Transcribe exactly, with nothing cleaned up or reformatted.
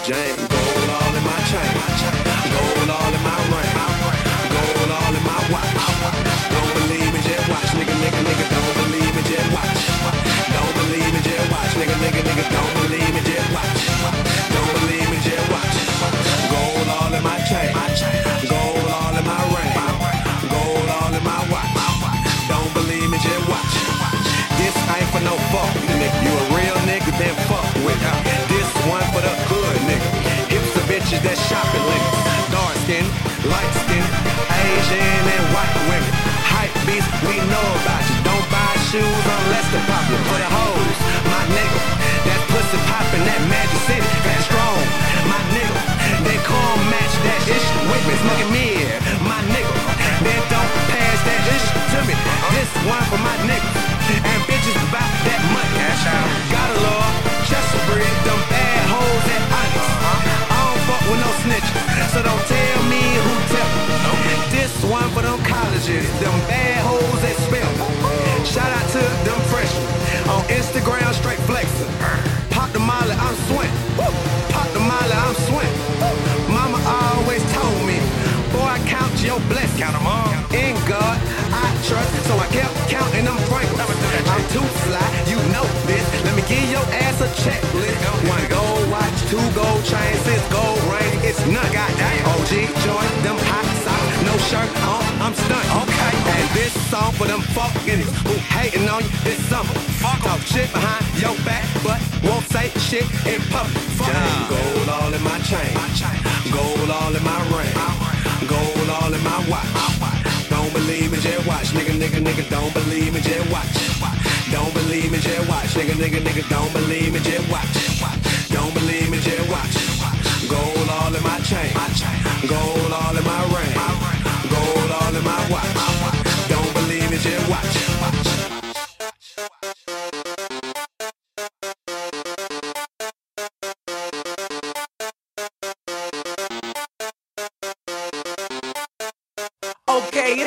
James. Gold all in my chain, gold all in my ring, gold all in my watch. Don't believe me, just watch, nigga, nigga, nigga. Don't believe me, just watch. Don't believe me, just watch, nigga, nigga, nigga. Don't believe me, just watch. Don't believe me, just watch. Gold all in my chain, gold all in my ring, gold all in my watch. Don't believe me, just watch. This ain't for no fuck, nigga. You a real nigga, then fuck with her. This one for the hood, nigga. Hips the bitches that shopping niggas. Dark skin, light skin, Asian and white women. Hype beast, we know about you. Don't buy shoes unless they're popular. For the hoes, my nigga. That pussy poppin', that Magic City, that strong, my nigga. They come match that ish with me, smoking mid, my nigga. Then don't pass that ish to me. This one for my nigga. And bitches about that money. Gotta love, just a breed, them bad hoes and honest. I don't fuck with no snitches, so don't tell me who tell me. This one for them colleges, them bad hoes that spell. Shout out to them freshmen on Instagram, straight flexing. Pop the molly, I'm swing. Pop the molly, I'm swing. Mama always told me, boy, count your blessings. Count them all. In God, I trust, so I kept counting them frankly. I'm too fly, you know this. Let me give your ass a checklist. One gold watch, two gold chains, six gold ring. It's none. Goddamn. O G joint, them hot socks, no shirt on, I'm stunned. Okay. And this song for them fucking who hating on you this summer. Fuck talk shit behind your back, but won't say shit in public. Fuck yeah. Gold all in my chain, gold all in my ring, gold all in my watch. Don't believe me, just watch, nigga, nigga, nigga. Don't believe me, just watch. Don't believe me, just watch, nigga, nigga, nigga. Don't believe me, just watch. Don't believe me, just watch. Gold all in my chain, gold all in